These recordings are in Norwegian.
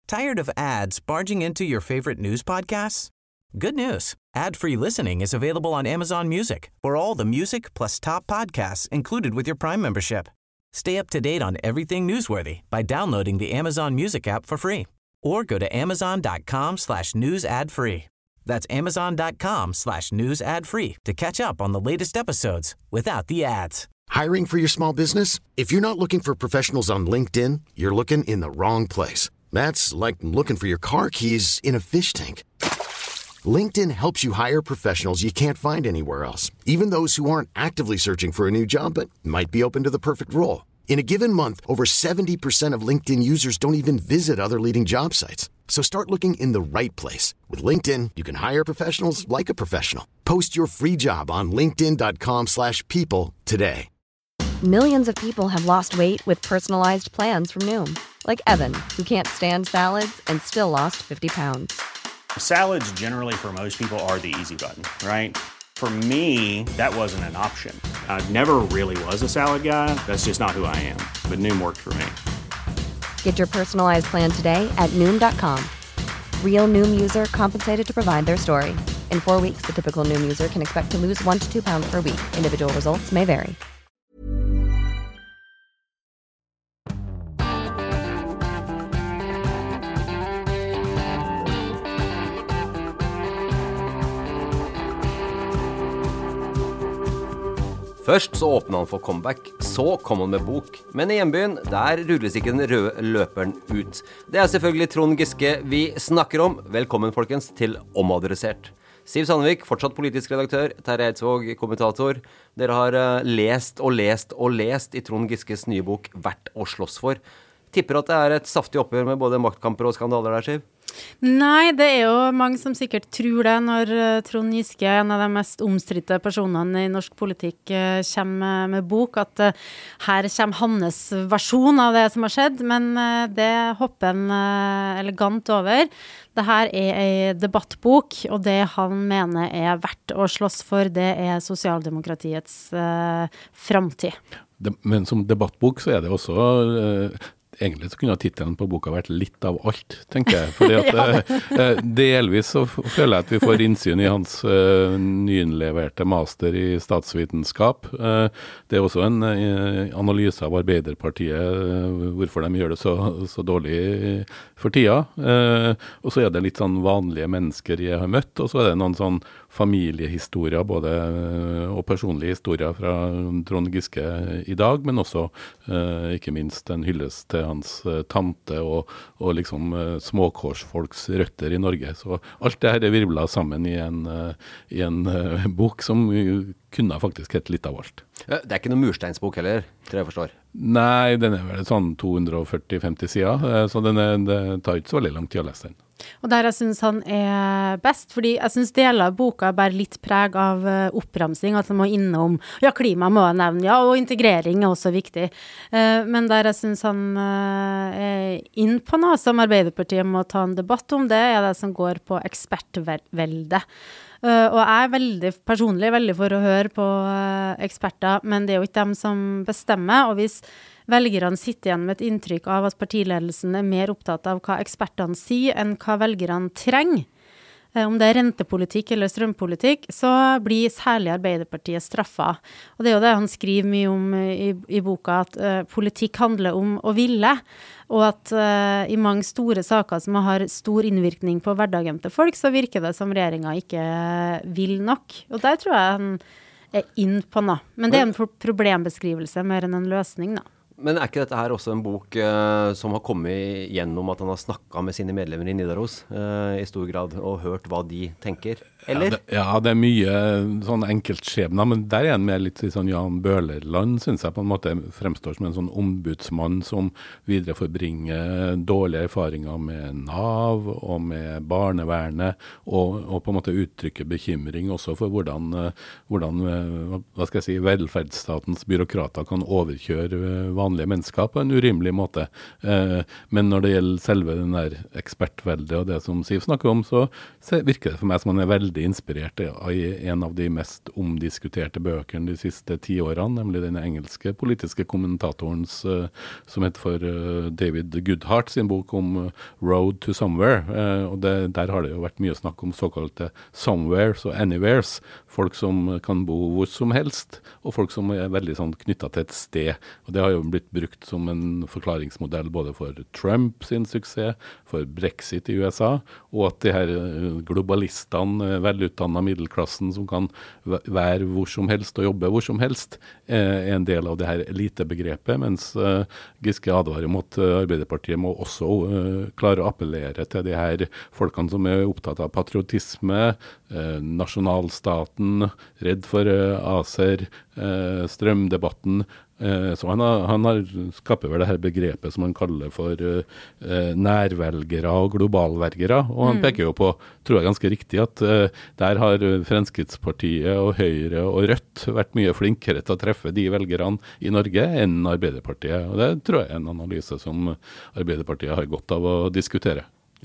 Tired of ads barging into your favorite news podcasts? Good news. Ad-free listening is available on Amazon Music for all the music plus top podcasts included with your Prime membership. Stay up to date on everything newsworthy by downloading the Amazon Music app for free or go to amazon.com/news ad free. That's amazon.com/news ad free to catch up on the latest episodes without the ads. Hiring for your small business? If you're not looking for professionals on LinkedIn, you're looking in the wrong place. That's like looking for your car keys in a fish tank. LinkedIn helps you hire professionals you can't find anywhere else, even those who aren't actively searching for a new job but might be open to the perfect role. In a given month, over 70% of LinkedIn users don't even visit other leading job sites. So start looking in the right place. With LinkedIn, you can hire professionals like a professional. Post your free job on linkedin.com/people today. Millions of people have lost weight with personalized plans from Noom. Like Evan, who can't stand salads and still lost 50 pounds. Salads generally for most people are the easy button, right? For me, that wasn't an option. I never really was a salad guy. That's just not who I am. But Noom worked for me. Get your personalized plan today at Noom.com. Real Noom user compensated to provide their story. In 4 weeks, the typical Noom user can expect to lose 1 to 2 pounds per week. Individual results may vary. Først så åpnet han for comeback, så kom han med bok. Men I hjembyen, der rulles ikke den røde løperen ut. Det selvfølgelig Trond Giske vi snakker om. Velkommen folkens til Omadressert. Siv Sandvik, fortsatt politisk redaktør, Terje Eidsvåg, kommentator. Dere har lest og lest og lest I Trond Giskes nye bok Verdt å slåss for. Tipper at det et saftig oppgjør med både maktkamper og skandaler der, Siv? Nei, det jo mange som sikkert tror det når Trond Giske, en av de mest omstridte personene I norsk politikk, kommer med bok, at her kommer hans versjon av det som har skjedd, men det hopper han elegant over. Det her en debattbok, og det han mener verdt å slåss for, det sosialdemokratiets framtid. Men som debattbok så det også... Egentlig så kunne titelen på boka vært litt av alt, tenker jeg. Fordi at delvis så føler jeg at vi får innsyn I hans nyinnleverte master I statsvitenskap. Det også en analyse av Arbeiderpartiet, hvorfor de gjør det så dårlig for tida. Og så det litt sånn vanlige mennesker jeg har møtt, og så det noen sånn familiehistorier, både og personlige historier fra Trond Giske I dag, men også ikke minst en hyllest til hans tante og liksom småkårsfolks røtter I Norge. Så alt det her virvlet sammen I en bok som kunne faktisk hett litt av alt. Det ikke noen mursteinsbok heller, tror jeg forstår. Nei, den vel sånn 240-50 sider, så det tar ikke så veldig lang tid å lese den. Og der jeg synes han best, fordi jeg synes deler av boka bærer litt preg av oppramsing, at han må innom, ja, klima må jeg nevne, ja, og integrering også viktig. Men der jeg synes han inn på noe som Arbeiderpartiet må ta en debatt om, det det som går på ekspertvelde. Og jeg personlig veldig for å høre på eksperter, men det jo ikke dem som bestemmer, og hvis velgerne sitter igjen med et inntrykk av at partiledelsen mer opptatt av hva ekspertene sier enn hva velgerne trenger, om det rentepolitikk eller strømpolitikk, så blir særlig Arbeiderpartiet straffet. Og det jo det han skriver mye om I boka, at politikk handler om å ville, og at I mange store saker som har stor innvirkning på hverdagen til folk, så virker det som regjeringen ikke vil nok. Og der tror jeg han inn på noe. Men det en problembeskrivelse mer enn en løsning, da. Men ikke dette her også en bok som har kommet gjennom at han har snakket med sine medlemmer I Nidaros I stor grad og hørt hva de tenker, eller? Ja, det mye sånn enkeltskjebner, men der en med litt sånn Jan Bøhlerland, synes jeg på en måte fremstår som en sånn ombudsmann som videreforbringer dårlige erfaringer med NAV og med barnevernet, og på en måte uttrykker bekymring også for hvordan hva skal jeg si, velferdsstatens byråkrater kan overkjøre vanlige vanlige mennesker på en urimelig måte. Men når det gjelder selve den der ekspertveldet og det som Siv snakker om, så virker det for meg som han veldig inspirert av en av de mest omdiskuterte bøkene de siste 10 årene, nemlig den engelske politiske kommentatorens som heter for David Goodhart sin bok om Road to Somewhere. Og der har det jo vært mye snakk om såkalte somewheres og anywheres. Folk som kan bo hvor som helst, og folk som veldig sånn knyttet til et sted. Og det har jo blitt brukt som en forklaringsmodell både for Trump sin suksess, for Brexit i USA, og at de her globalistene, velutdannet middelklassen som kan være hvor som helst og jobbe hvor som helst, en del av det her elitebegrepet, mens Giske advarer mot Arbeiderpartiet må også klare å appellere til de her folkene som opptatt av patriotisme, nasjonalstaten, redd for ACER, strømdebatten. Så han har skaper vel det her begrepet som han kaller for nærvelgere og globalvelgere. Og han peker jo på, tror jeg ganske riktig, at der har Fremskrittspartiet og Høyre og Rødt vært mye flinkere til å treffe de velgerne i Norge enn Arbeiderpartiet. Og det tror jeg er en analyse som Arbeiderpartiet har godt av å diskutere.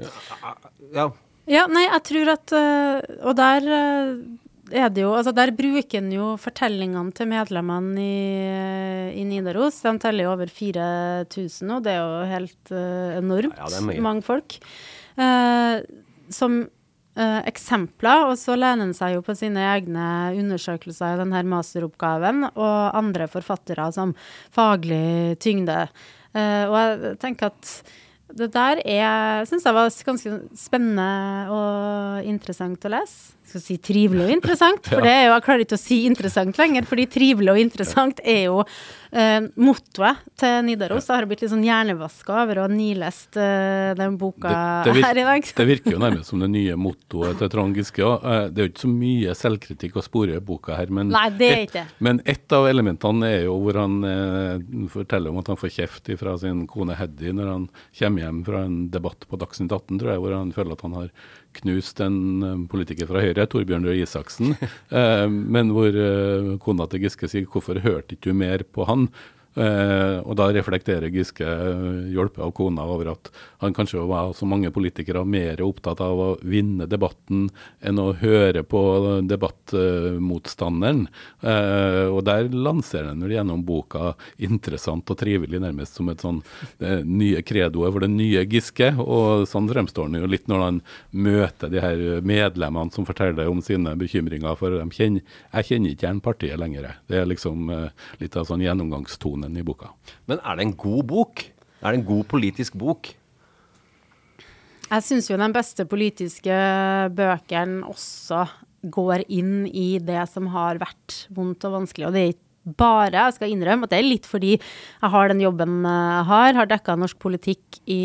Ja, nei, jeg tror at, og der det jo, altså der bruker han jo fortellingene til medlemmene i Nidaros. De teller jo over 4000 nå, det er jo helt enormt, det er mange folk. Som eksempler, og så lener han seg jo på sine egne undersøkelser i denne masteroppgaven, og andre forfattere som faglig tyngde. Og jeg tenker at det der synes jeg var ganske spennende og interessant å lese. Jeg skal si trivelig og interessant, for det er jo, jeg klarer ikke å si interessant lenger, fordi trivelig og interessant er jo mottoet til Nidaros. Jeg har blitt litt sånn hjernevasket over å ha nilest den boka her i dag. Det virker jo nærmest som det nye mottoet til Trond Giske. Det er jo ikke så mye selvkritikk å spore i boka her, men, nei, det er ikke. Men et av elementene er jo hvor han forteller om at han får kjeft fra sin kone Heddy når han kommer hjem fra en debatt på Dagsnytt 18, tror jeg, hvor han føler at han har knust en politiker fra Høyre, Torbjørn Røe Isaksen, men hvor kona til Giske sier, hvorfor hørte ikke du mer på han? Og da reflekterer Giske, hjulpet av kona, over at han kanskje var så mange politikere mer opptatt av å vinne debatten enn å høre på debattmotstanderen. Og der lanserer han gjennom boka interessant og trivelig, nærmest som et sånn nye credoet for den nye Giske, og sånn fremstår han jo litt når han møter de her medlemmene som forteller om sine bekymringer, for jeg kjenner ikke igjen partiet lenger. Det er liksom litt av sånn gjennomgangstone i boka. Men er det en god bok? Er det en god politisk bok? Jeg synes jo den beste politiske bøkene også går inn i det som har vært vondt og vanskelig, og det er ikke bare, jeg skal innrømme at det er litt fordi jeg har den jobben jeg har dekket norsk politikk i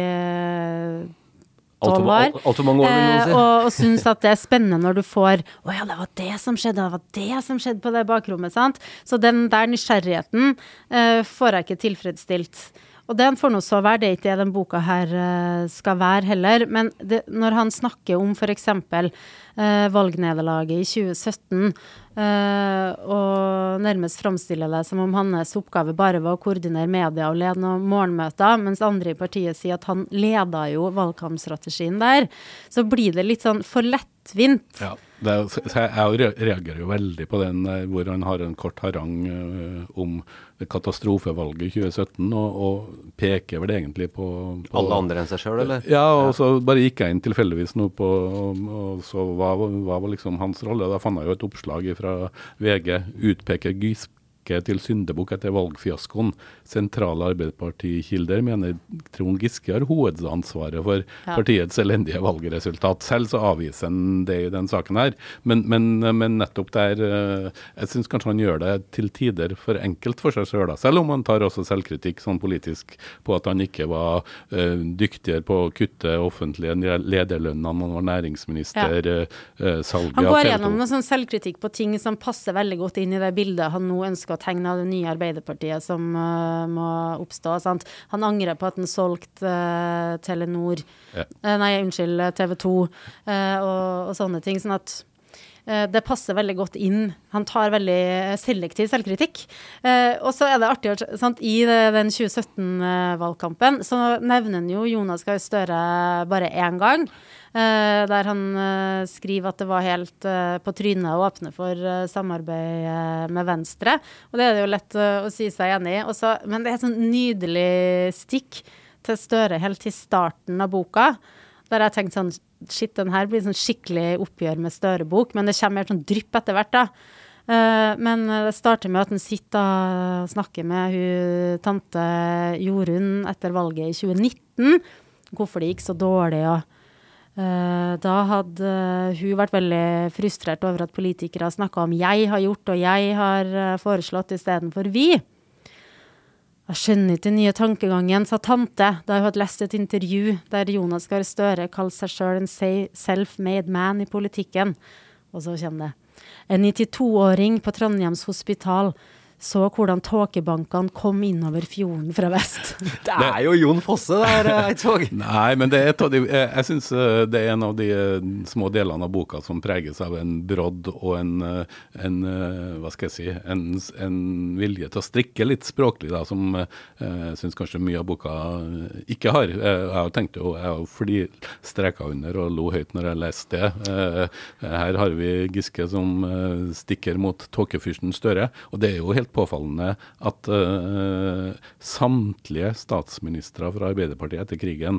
12 år, og synes at det er spennende når du får ja, det var det som skjedde på det bakrommet, sant? Så den der nysgjerrigheten får jeg ikke tilfredsstilt. Og den får noe så være, det er ikke det den boka her skal være heller, men når han snakker om for eksempel valgnederlaget i 2017, og nærmest fremstiller det som om hans oppgave bare var å koordinere media og lede noen morgenmøter, mens andre i partiet sier at han leder jo valgkampstrategien der, så blir det litt sånn for lettvint. Ja. Jeg reagerer jo veldig på den hvor han har en kort harang om katastrofevalget i 2017 og peker vel egentlig på alle andre enn seg selv, eller? Ja, og så bare gikk jeg inn tilfeldigvis nå på, og så hva var liksom hans rolle? Da fant jeg jo et oppslag fra VG, utpeker Giske til syndebukk etter valgfiaskoen. Sentrale Arbeiderpartikilder mener Trond Giske har hovedansvaret for partiets elendige valgresultat. Selv så avviser han det i den saken her. Men nettopp der, jeg synes kanskje han gjør det til tider for enkelt for seg selv, selv om han tar også selvkritikk sånn politisk på at han ikke var dyktigere på å kutte offentlige lederlønner når han var næringsminister, salget. Han går gjennom noe sånn selvkritikk på ting som passer veldig godt inn i det bildet han nå ønsker å tegne av det nye Arbeiderpartiet som må oppstå. Sant? Han angrer på at han solgte Telenor, TV 2 og sånne ting. Sånn at det passer veldig godt inn. Han tar veldig selektiv selvkritikk. Og så det artig, sant? I den 2017-valgkampen så nevner han jo Jonas Gahr Støre bare en gang, der han skriver at det var helt på trynet å åpne for samarbeid med Venstre. Og det det jo lett å si seg enig i. Også, men det sånn nydelig stikk til Støre helt til starten av boka, der jeg tenkte sånn, shit, den her blir sånn skikkelig oppgjør med Støre-bok, men det kommer mer sånn drypp etter hvert da. Men det starter med at han sitter og snakker med hun tante Jorunn etter valget i 2019, hvorfor det gikk så dårlig, og da hadde hun vært veldig frustrert over at politikere snakket om «jeg har gjort» og «jeg har foreslått» i stedet for «vi». Jeg skjønner ikke den nye tankegangen, sa tante, da hun hadde lest et intervju der Jonas Gahr Støre kalte seg selv en self-made man i politikken. Og så kommer det. En 92-åring på Trondheims hospital så hvordan tåkebankene kom innover fjorden fra vest. Det jo Jon Fosse der, Eidsvåg. Nei, men det et av de, jeg synes det en av de små delene av boka som preges av en brodd og hva skal jeg si, en vilje til å strikke litt språklig da, som jeg synes kanskje mye av boka ikke har. Jeg har tenkt jo, jeg har streket under og lo høyt når jeg leste det. Her har vi Giske som stikker mot tåkefyrsten Støre, og det jo helt påfallende at samtlige statsministre fra Arbeiderpartiet etter krigen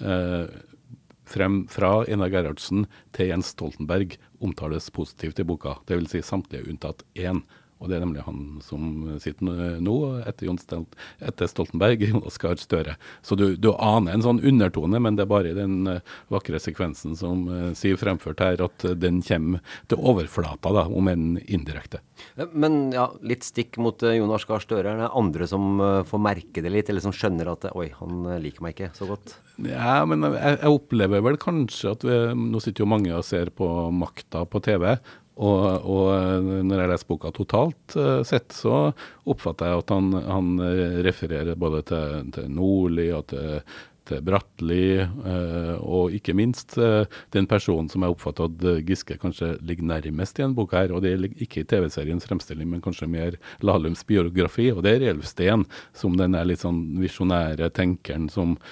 frem fra Einar Gerhardsen til Jens Stoltenberg omtales positivt i boka. Det vil si samtlige unntatt én. Og det nemlig han som sitter nå etter Stoltenberg, Jonas Gahr Støre. Så du aner en sånn undertone, men det bare i den vakre sekvensen som Siv fremført her, at den kommer til overflata da, om en indirekte. Men ja, litt stikk mot Jonas Gahr Støre. Det andre som får merke det litt, eller som skjønner at oi, han liker meg ikke så godt? Ja, men jeg opplever vel kanskje at nå sitter jo mange og ser på Makta på TV, og når jeg leser boka totalt sett, så oppfatter jeg at han refererer både til Nordli og til Bratteli, og ikke minst den personen som jeg oppfatter at Giske kanskje ligger nærmest i en bok her, og det ligger ikke i TV-seriens fremstilling, men kanskje mer Lahlums biografi, og det Elvsten, som den litt sånn visjonære tenkeren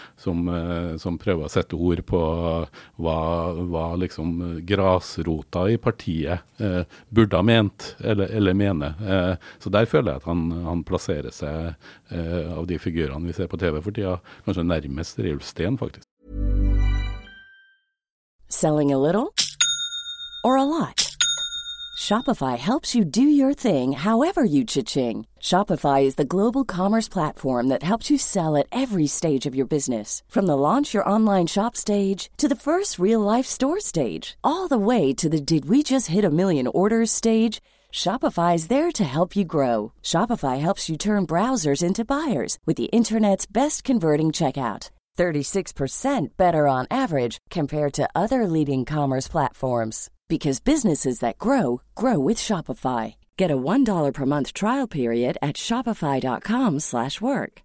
som prøver å sette ord på hva liksom grasrota i partiet burde ha ment, eller mene. Så der føler jeg at han plasserer seg av de figurene vi ser på TV for tida, kanskje nærmest Elvsten, faktisk. Selling a little or a lot? Shopify helps you do your thing however you cha-ching. Shopify is the global commerce platform that helps you sell at every stage of your business. From the launch your online shop stage to the first real-life store stage, all the way to the did we just hit a million orders stage. Shopify is there to help you grow. Shopify helps you turn browsers into buyers with the internet's best converting checkout. 36% better on average compared to other leading commerce platforms. Because businesses that grow, grow with Shopify. Get a $1 per month trial period at shopify.com/work.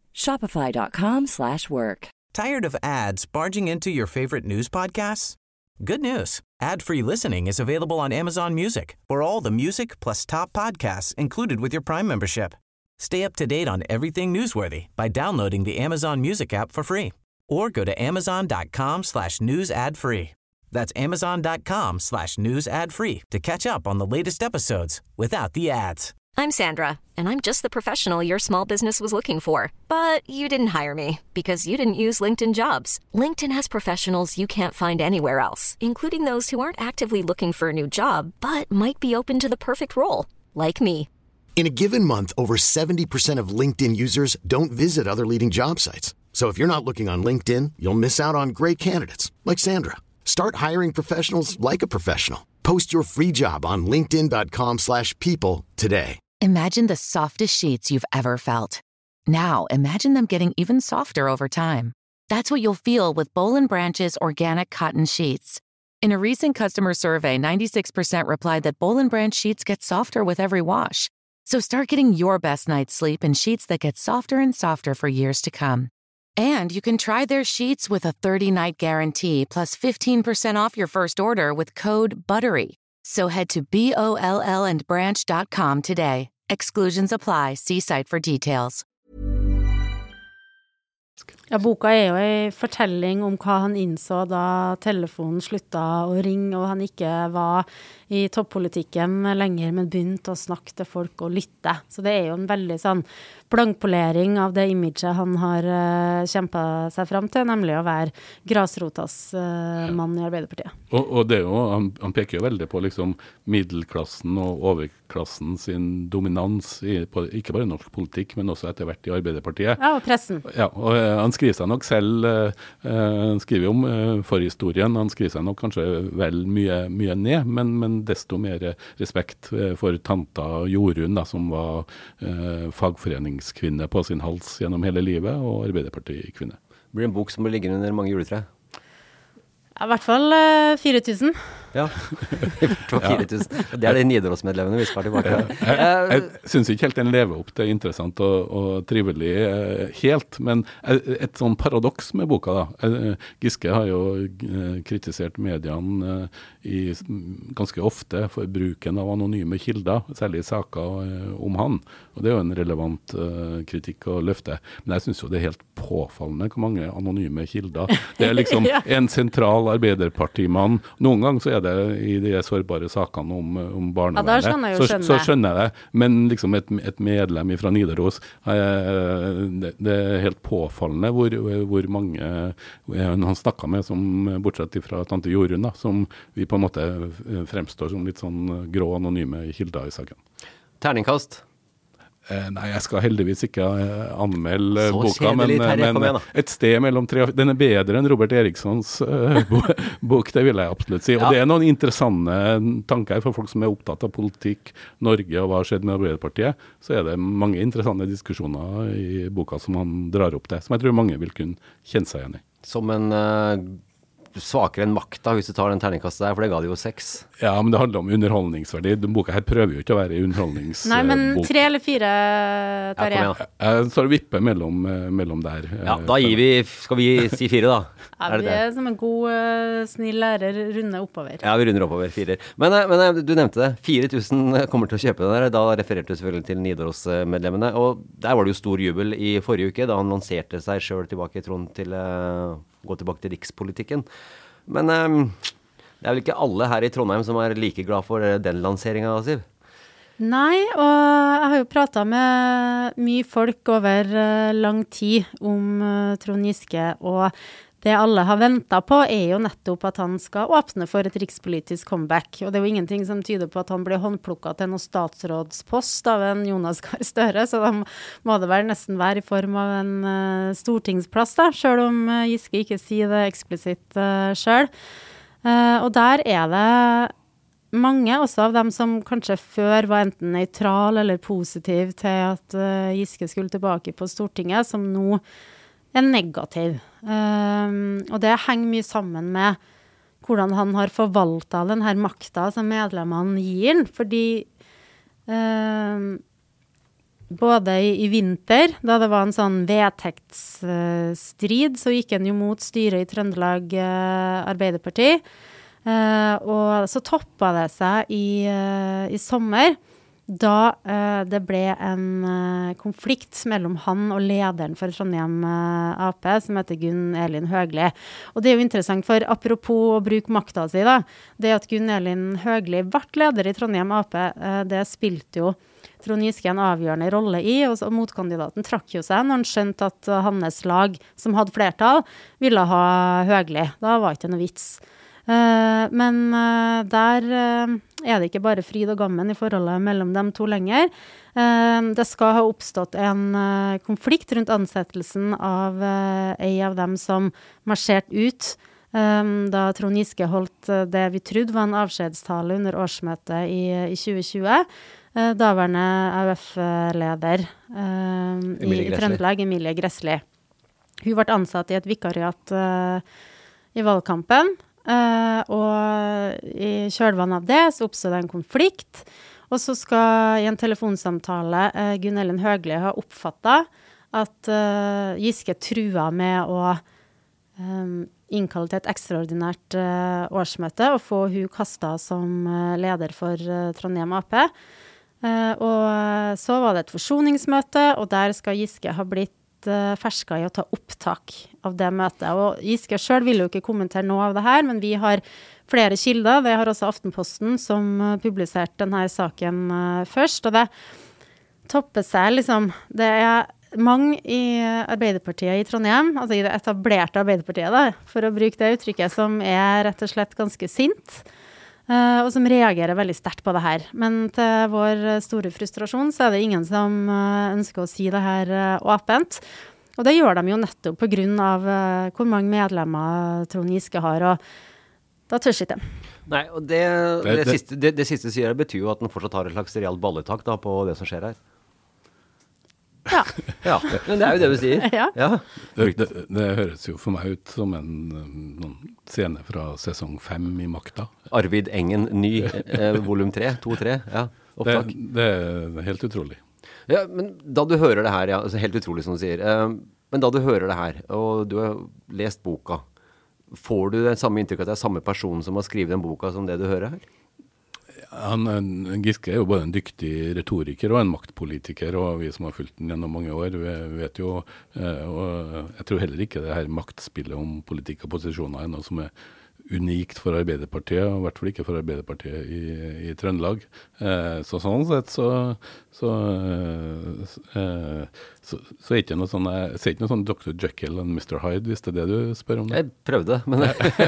Shopify.com/work. Tired of ads barging into your favorite news podcasts? Good news. Ad-free listening is available on Amazon Music for all the music plus top podcasts included with your Prime membership. Stay up to date on everything newsworthy by downloading the Amazon Music app for free. Or go to amazon.com/news ad free. That's amazon.com/news ad free to catch up on the latest episodes without the ads. I'm Sandra, and I'm just the professional your small business was looking for. But you didn't hire me because you didn't use LinkedIn Jobs. LinkedIn has professionals you can't find anywhere else, including those who aren't actively looking for a new job, but might be open to the perfect role, like me. In a given month, over 70% of LinkedIn users don't visit other leading job sites. So if you're not looking on LinkedIn, you'll miss out on great candidates like Sandra. Start hiring professionals like a professional. Post your free job on linkedin.com/people today. Imagine the softest sheets you've ever felt. Now, imagine them getting even softer over time. That's what you'll feel with Boll & Branch's organic cotton sheets. In a recent customer survey, 96% replied that Boll & Branch sheets get softer with every wash. So start getting your best night's sleep in sheets that get softer and softer for years to come. And you can try their sheets with a 30-night guarantee plus 15% off your first order with code BUTTERY. So head to BOLLandbranch.com today. Exclusions apply. See site for details. Ja, boka jo en fortelling om hva han innså da telefonen sluttet å ringe, og han ikke var i toppolitikken lenger, men begynte å snakke til folk og lytte. Så det jo en veldig sånn blankpolering av det imaget han har kjempet seg frem til, nemlig å være grasrotas mann i Arbeiderpartiet. Og det jo, han peker jo veldig på liksom middelklassen og overklassen sin dominans ikke bare i norsk politikk, men også etter hvert i Arbeiderpartiet. Ja, og pressen. Ja, og han skriver seg nok selv, han skriver jo om forhistorien, han skriver seg nok kanskje vel mye ned, men desto mer respekt for tanta Jorunn, da, som var fagforeningskvinne på sin hals gjennom hele livet, og Arbeiderpartikvinne. Blir det en bok som blir liggende under mange juletre? Ja, i hvert fall 4000. Ja, i hvert fall 4000. Det de Nidaros-medlemmene vi skal tilbake. Jeg synes ikke helt den lever opp til interessant og trivelig helt, men et sånn paradoks med boka da. Giske har jo kritisert mediene ganske ofte for bruken av anonyme kilder, særlig i saker om han, og det jo en relevant kritikk å løfte. Men jeg synes jo det helt påfallende hvor mange anonyme kilder. Det liksom en sentral Arbeiderpartimann. Noen gang så det i de sårbare sakene om barnevernet. Ja, så skjønner jeg det. Men liksom et medlem fra Nidaros, det helt påfallende hvor mange han snakket med, som bortsett fra tante Jorunn, da, som vi på en måte fremstår som litt sånn grå anonyme kilder i saken. Terningkast? Nei, jeg skal heldigvis ikke anmelde så boka, men et sted mellom 3 den bedre enn Robert Erikssons bok, det vil jeg absolutt si. Og det noen interessante tanker for folk som opptatt av politikk, Norge og hva har skjedd med Arbeiderpartiet, så det mange interessante diskusjoner i boka som han drar opp det, som jeg tror mange vil kunne kjenne seg igjen i. Som en svakere enn makta, hvis du tar den terningkastet der, for det ga det jo 6. Ja, men det handler om underholdningsverdi. Den boka her prøver jo ikke å være underholdningsbok. Nei, men 3 eller 4 tar jeg. Jeg står og vipper mellom der. Ja, da skal vi si 4 da. Ja, vi som en god, snill lærer runder oppover. Ja, vi runder oppover 4. Men du nevnte det. 4000 kommer til å kjøpe den der. Da refererte du selvfølgelig til Nidaros-medlemmene. Og der var det jo stor jubel i forrige uke, da han lanserte seg selv tilbake, Trond, til gå tilbake til rikspolitikken. Men det vel ikke alle her i Trondheim som like glad for den lanseringen, Siv? Nei, og jeg har jo pratet med mye folk over lang tid om Trond Giske, og det alle har ventet på jo nettopp at han skal åpne for et rikspolitisk comeback. Og det jo ingenting som tyder på at han blir håndplukket til noen statsrådspost av en Jonas Gahr Støre, så da må det vel nesten være i form av en stortingsplass da, selv om Giske ikke sier det eksplisitt selv. Og der det mange også av dem som kanskje før var enten neutral eller positiv til at Giske skulle tilbake på Stortinget, som nå negativ. Og det henger mye sammen med hvordan han har forvaltet denne makta som medlemmene gir han, fordi både i vinter, da det var en sånn vedtektsstrid, så gikk han jo mot styret i Trøndelag Arbeiderparti, og så toppet det seg i sommer, da det ble en konflikt mellom han og lederen for Trondheim AP, som heter Gunn Elin Høgli. Og det jo interessant, for apropos å bruke makta si da, det at Gunn Elin Høgli ble leder i Trondheim AP, det spilte jo Trond Giske en avgjørende rolle i, og motkandidaten trakk jo seg når han skjønte at hans lag, som hadde flertall, ville ha Høgli. Da var ikke noe vits. Men der det ikke bare fryd og gammen i forholdet mellom dem to lenger. Det skal ha oppstått en konflikt rundt ansettelsen av en av dem som marsjerte ut da Trond Giske holdt det vi trodde var en avskjedstale under årsmøtet i 2020. Daværende AUF-leder i Trøndelag, Emilie Gressli. Hun ble ansatt i et vikariat i valgkampen. Og i kjølvannet av det så oppstod det en konflikt, og så skal i en telefonsamtale Gunn Elin Høgli ha oppfattet at Giske trua med å innkalle til et ekstraordinært årsmøte og få hun kastet som leder for Trondheim AP. Og så var det et forsoningsmøte, og der skal Giske ha blitt ferska i å ta opptak av det møtet. Og Giske selv vil jo ikke kommentere noe av det her, men vi har flere kilder. Det har også Aftenposten som publiserte denne saken først, og det topper seg liksom. Det mange i Arbeiderpartiet i Trondheim, altså i det etablerte Arbeiderpartiet da, for å bruke det uttrykket, som rett og slett ganske sint, og som reagerer veldig sterkt på det her. Men til vår store frustrasjon så det ingen som ønsker å si det her åpent. Og det gjør de jo nettopp på grunn av hvor mange medlemmer Trond Giske har, og da tørs ikke. Nei, og det siste sier betyr jo at den fortsatt har et slags realt balletak da, på det som skjer her. Ja. Ja, men det jo det du sier. Ja. Det høres jo for meg ut som noen scene fra sesong 5 i Makta. Arvid Engen, ny, volum 3, 2-3, ja, opptak. Det helt utrolig. Ja, men da du hører det her, ja, altså helt utrolig som du sier, men da du hører det her, og du har lest boka, får du det samme inntrykk at det samme person som har skrevet den boka som det du hører her? Giske jo både en dyktig retoriker og en maktpolitiker, og vi som har fulgt den gjennom mange år, vi vet jo, og jeg tror heller ikke det her maktspillet om politikk og posisjoner noe som unikt for Arbeiderpartiet, og i hvert fall ikke for Arbeiderpartiet i Trøndelag. Så sånn sett så ikke noe sånn, jeg ser ikke noe sånn Dr. Jekyll og Mr. Hyde, hvis det du spør om det. Jeg prøvde, men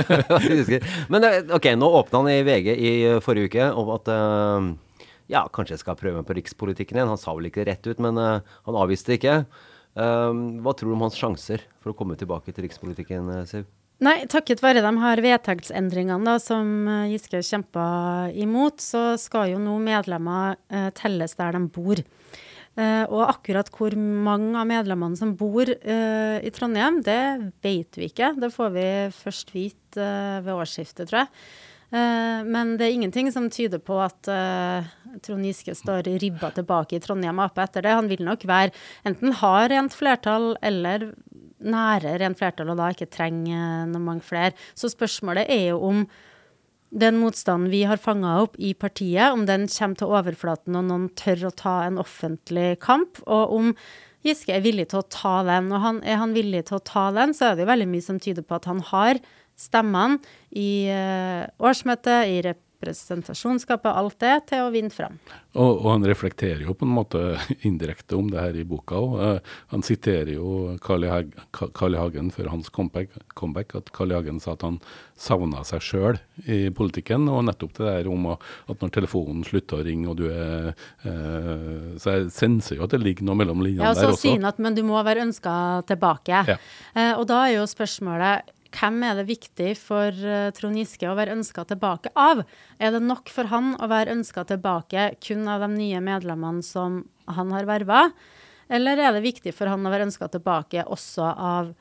men ok, nå åpnet han i VG i forrige uke om at ja, kanskje jeg skal prøve på rikspolitikken igjen. Han sa vel ikke rett ut, men han avviste ikke. Hva tror du om hans sjanser for å komme tilbake til rikspolitikken, Siv? Nei, takket være de her vedtektsendringene da, som Giske kjempet imot, så skal jo nå medlemmer telles der de bor. Og akkurat hvor mange av medlemmene som bor i Trondheim, det vet vi ikke. Det får vi først vite ved årsskiftet, tror jeg. Men det ingenting som tyder på at Trond Giske står ribba tilbake i Trondheim AP etter det. Han vil nok være, enten ha rent flertall eller nære rent flertall, og da ikke trenger noe mange flere. Så spørsmålet jo om den motstanden vi har fanget opp i partiet, om den kommer til overflaten og noen tør å ta en offentlig kamp, og om Giske villig til å ta den. Og han villig til å ta den, så det jo veldig mye som tyder på at han har stemmene i årsmøtet, i representasjonskapet, alt det, til å vinne frem. Og han reflekterer jo på en måte indirekte om det her i boka, og han siterer jo Carl I. Hagen før hans comeback, at Carl I. Hagen sa at han savnet seg selv i politikken, og nettopp det der om at når telefonen slutter å ringe, og du så jeg senser jo at det ligger noe mellom linjene der også. Ja, og så sier han at, men du må være ønsket tilbake. Ja. Og da jo spørsmålet, hvem det viktig for Trond Giske å være ønsket tilbake av? Det nok for han å være ønsket tilbake kun av de nye medlemmene som han har vervet? Eller det viktig for han å være ønsket tilbake også av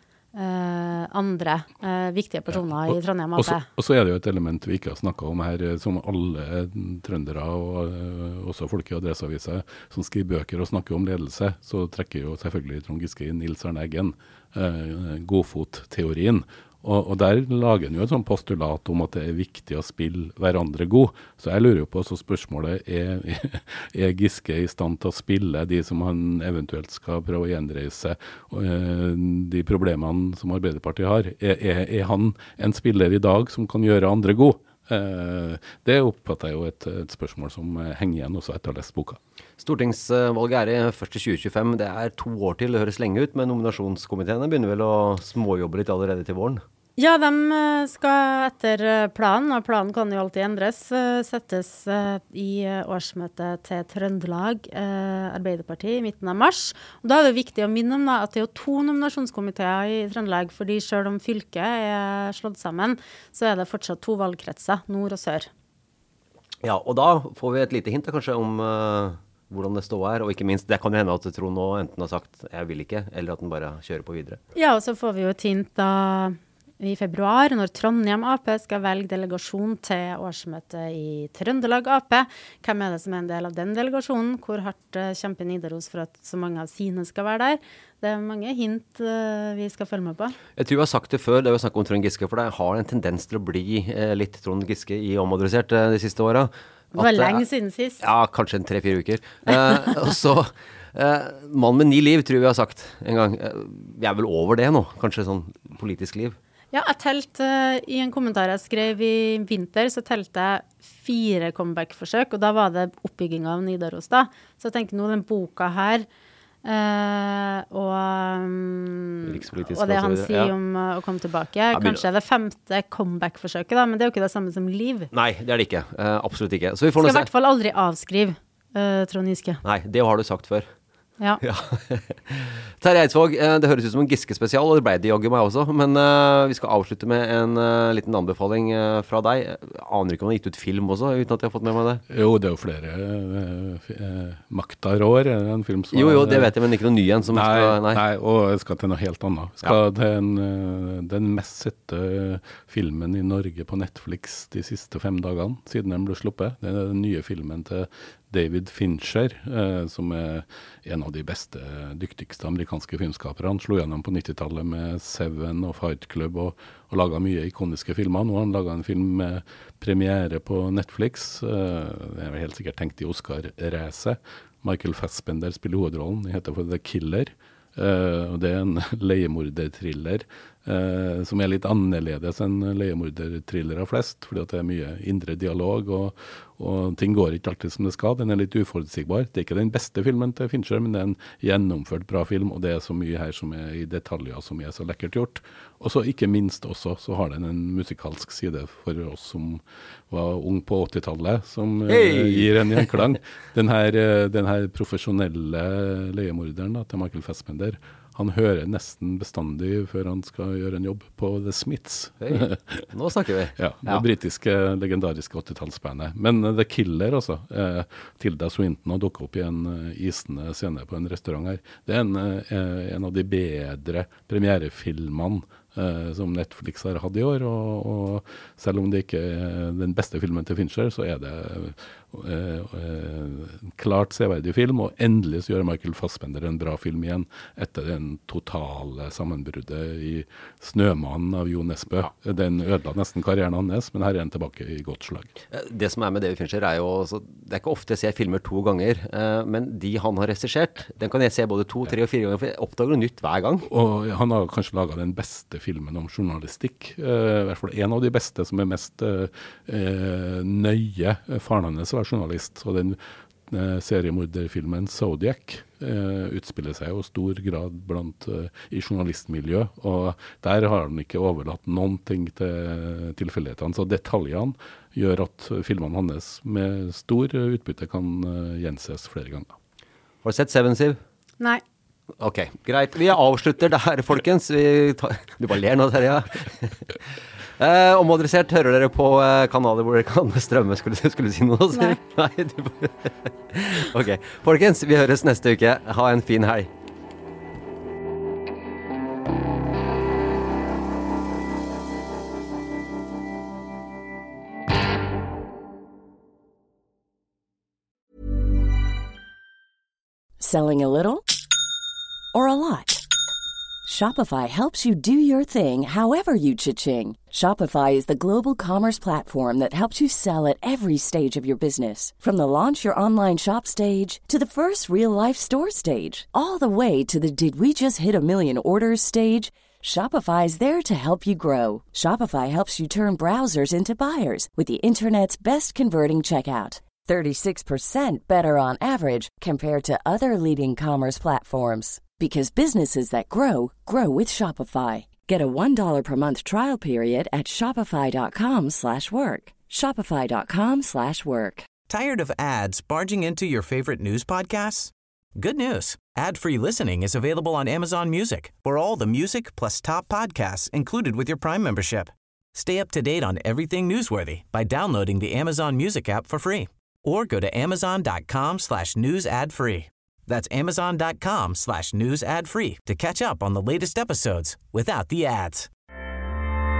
andre viktige personer i Trondheim AP? Og så det jo et element vi ikke har snakket om her, som alle trøndere og også folk i Adresseavisen som skriver bøker og snakker om ledelse, så trekker jo selvfølgelig Trond Giske inn Nils Arne Eggen, godfot-teorien. Og der lager han jo et sånn postulat om at det viktig å spille hverandre god. Så jeg lurer jo på, så spørsmålet Giske i stand til å spille de som han eventuelt skal prøve å gjenreise, de problemene som Arbeiderpartiet har? Han en spiller i dag som kan gjøre andre god? Det oppfatter jeg jo et spørsmål som henger igjen også etter å ha lest boka. Stortingsvalget først i 2025. Det 2 år til, det høres lenge ut, men nominasjonskomiteene begynner vel å småjobbe litt allerede til våren? Ja, de skal etter planen, og planen kan jo alltid endres, settes i årsmøtet til Trøndelag Arbeiderparti i midten av mars. Og da det viktig å minne om at det jo 2 nominasjonskomiteer i Trøndelag, fordi selv om fylket slått sammen, så det fortsatt 2 valgkretser, nord og sør. Ja, og da får vi et lite hint kanskje om hvordan det står og ikke minst, det kan jo hende at Trond nå enten har sagt jeg vil ikke, eller at den bare kjører på videre. Ja, og så får vi jo et hint da i februar, når Trondheim AP skal velge delegasjon til årsmøtet i Trøndelag AP. Hvem er det som er en del av den delegasjonen? Hvor hardt kjemper Nidaros for at så mange av sine skal være der? Det er mange hint vi skal følge med på. Jeg tror jeg har sagt det før, det vi snakket om Trond Giske, for det har en tendens til å bli litt Trond Giske i Omadressert de siste årene. Det var lenge siden sist. Ja, kanskje 3-4 uker. Og så, mann med 9 liv, tror jeg vi har sagt en gang. Vi er vel over det nå, kanskje sånn politisk liv. Ja, jeg telte i en kommentar jeg skrev i vinter, så telte jeg 4 comeback-forsøk, og da var det oppbygging av Nidaros da. Så jeg tenker nå den boka her, og det han sier om å komme tilbake, kanskje er det 5. comeback-forsøket da, men det er jo ikke det samme som liv. Nei, det er det ikke. Absolutt ikke. Så vi får skal i hvert fall aldri avskrive Trond Giske. Nei, det har du sagt før. Ja. Terje Eidsvåg, det høres ut som en Giske-spesial, og det ble det jaggu meg også, men vi skal avslutte med en liten anbefaling fra deg. Jeg aner ikke om du har gitt ut film også, uten at jeg har fått med meg det. Jo, det er jo flere. Makta rår, en film som... Jo, det vet jeg, men ikke noe ny en som nei, og jeg skal til noe helt annet. Skal til den mest sette filmen i Norge på Netflix de siste 5 dagene, siden den ble sluppet. Det er den nye filmen til David Fincher, som er en av de beste, dyktigste amerikanske filmskapere. Han slo gjennom på 90-tallet med Seven og Fight Club og laget mye ikoniske filmer. Nå har han laget en film med premiere på Netflix. Det er helt sikkert tenkt i Oscar-racet. Michael Fassbender spiller hovedrollen. Det heter for The Killer. Og det er en leiemorderthriller som er litt annerledes enn leiemorderthrillere flest, fordi at det er mye indre dialog, og ting går ikke alltid som det skal. Den er litt uforutsigbar. Det er ikke den beste filmen til Fincher, men det er en gjennomført bra film, og det er så mye her som er i detaljer som er så lekkert gjort. Og så ikke minst også, så har den en musikalsk side for oss som var ung på 80-tallet, som gir en gjenklang. Den her profesjonelle leiemorderen da, til Michael Fassbender, han hører nesten bestandig før han skal gjøre en jobb på The Smiths. Nå snakker vi. Ja, det britiske, legendariske 80-tallsbandet. Men The Killer også, Tilda Swinton har dukket opp i en isende scene på en restaurant her. Det er en av de bedre premierefilmene som Netflix har hatt i år, og selv om det ikke er den beste filmen til Fincher, så er det klart severdig film, og endelig så gjør Michael Fassbender en bra film igjen etter den totale sammenbruddet i Snømannen av Jo Nesbø. Den ødela nesten karrieren hans, men her er han tilbake i godt slag. Det som er med David Fincher er jo, det er ikke ofte jeg ser filmer 2 ganger, men de han har regissert, den kan jeg se både 2, 3 og 4 ganger, for jeg oppdager noe nytt hver gang. Og han har kanskje laget den beste filmen om journalistikk, i hvert fall en av de beste som er mest nøye. Faren hans var journalist, og den seriemorderfilmen Zodiac utspiller seg jo stor grad i journalistmiljø, og der har han ikke overlatt noen ting til tilfeldighetene, så detaljene gjør at filmene hans med stor utbytte kan gjenses flere ganger. Har du sett Seven, Siv? Nei. Ok, greit. Vi avslutter der, folkens. Du bare ler nå, Terje. Omadressert hører dere på kanaler hvor dere kan strømme. Skulle du si noe? Nei. Ok, folkens, vi høres neste uke. Ha en fin helg. Selling a little or a lot? Shopify helps you do your thing however you cha-ching. Shopify is the global commerce platform that helps you sell at every stage of your business. From the launch your online shop stage to the first real-life store stage, all the way to the did we just hit a million orders stage. Shopify is there to help you grow. Shopify helps you turn browsers into buyers with the internet's best converting checkout. 36% better on average compared to other leading commerce platforms. Because businesses that grow, grow with Shopify. Get a $1 per month trial period at shopify.com/work. Shopify.com/work. Tired of ads barging into your favorite news podcasts? Good news. Ad-free listening is available on Amazon Music for all the music plus top podcasts included with your Prime membership. Stay up to date on everything newsworthy by downloading the Amazon Music app for free. Or go to amazon.com/news ad free. That's amazon.com/news ad free to catch up on the latest episodes without the ads.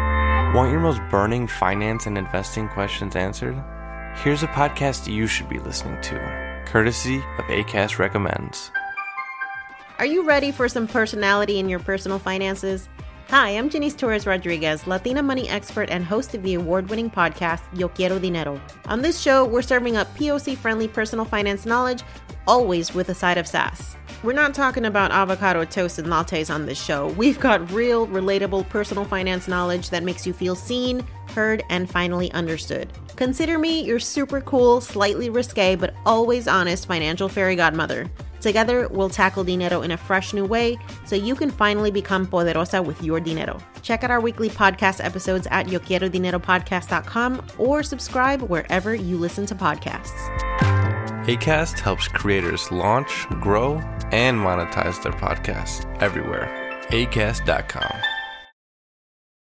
Want your most burning finance and investing questions answered? Here's a podcast you should be listening to, courtesy of Acast Recommends. Are you ready for some personality in your personal finances? Hi, I'm Janice Torres Rodriguez, Latina money expert and host of the award-winning podcast, Yo Quiero Dinero. On this show, we're serving up POC-friendly personal finance knowledge, always with a side of sass. We're not talking about avocado toast and lattes on this show. We've got real, relatable personal finance knowledge that makes you feel seen, heard, and finally understood. Consider me your super cool, slightly risque, but always honest financial fairy godmother. Together, we'll tackle dinero in a fresh new way so you can finally become poderosa with your dinero. Check out our weekly podcast episodes at yoquierodineropodcast.com or subscribe wherever you listen to podcasts. Acast helps creators launch, grow, and monetize their podcasts everywhere. Acast.com.